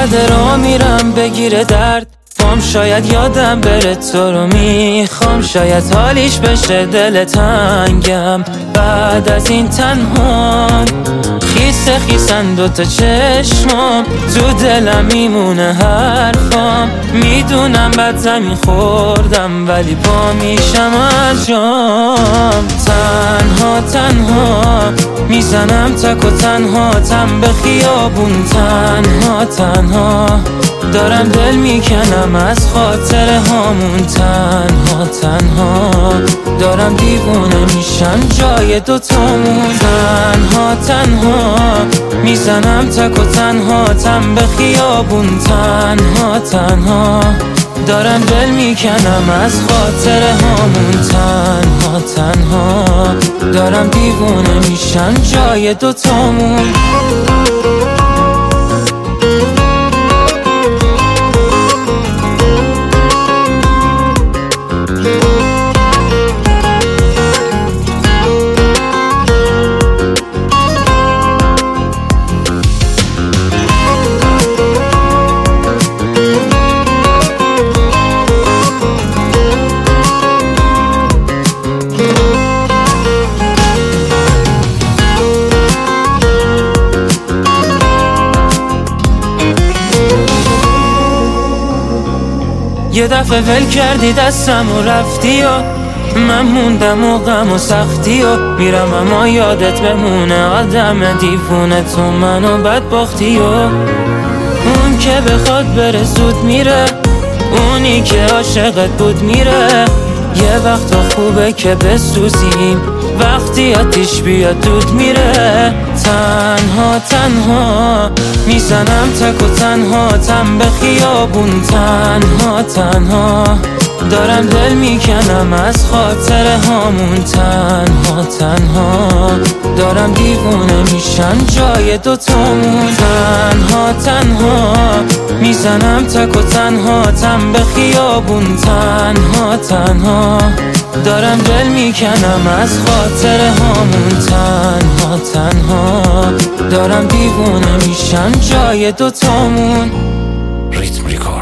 انقدر را میرم بگیره درد پام، شاید یادم بره تو رو میخوام، شاید حالیش بشه دل تنگم بعد از این تنها. خیسه خیسن دوتا چشمام، تو دلم میمونه حرفام، میدونم بد زمین خوردم ولی پا میشم از جام. تنها تنها میزنم تک و تنها تم به خیابون، تنها تنها دارم دل میکنم از خاطر هامون، تنها تنها دارم دیوونه میشم جای دوتامون. تنها تنها میزنم تک و تنها تم به خیابون، تنها تنها دارم دل میکنم از خاطر هامون، تنها تنها دارم دیوونه میشم جای دوتامون. یه دفعه ول کردی دستم و رفتی و من موندم و غم و سختی و میرم اما یادت بمونه آدم دیوونه تو منو بدبختی و اون که بخواد بره زود میره، اونی که عاشقت بود میره. یه وقتا خوبه که بسوزیم وقتی آتیش بیاد دود میره. تنها تنها میزنم تک و تنها تم به خیابون، تنها تنها دارم دل میکنم از خاطر هامون، تنها تنها دارم دیوونه میشم جای دوتامون. تنها تنها میزنم تک و تنها تم به خیابون، تنها تنها دارم دل میکنم از خاطر هامون، تنها تنها دارم دیوونه میشم جای دوتامون. ریتم ریکارد.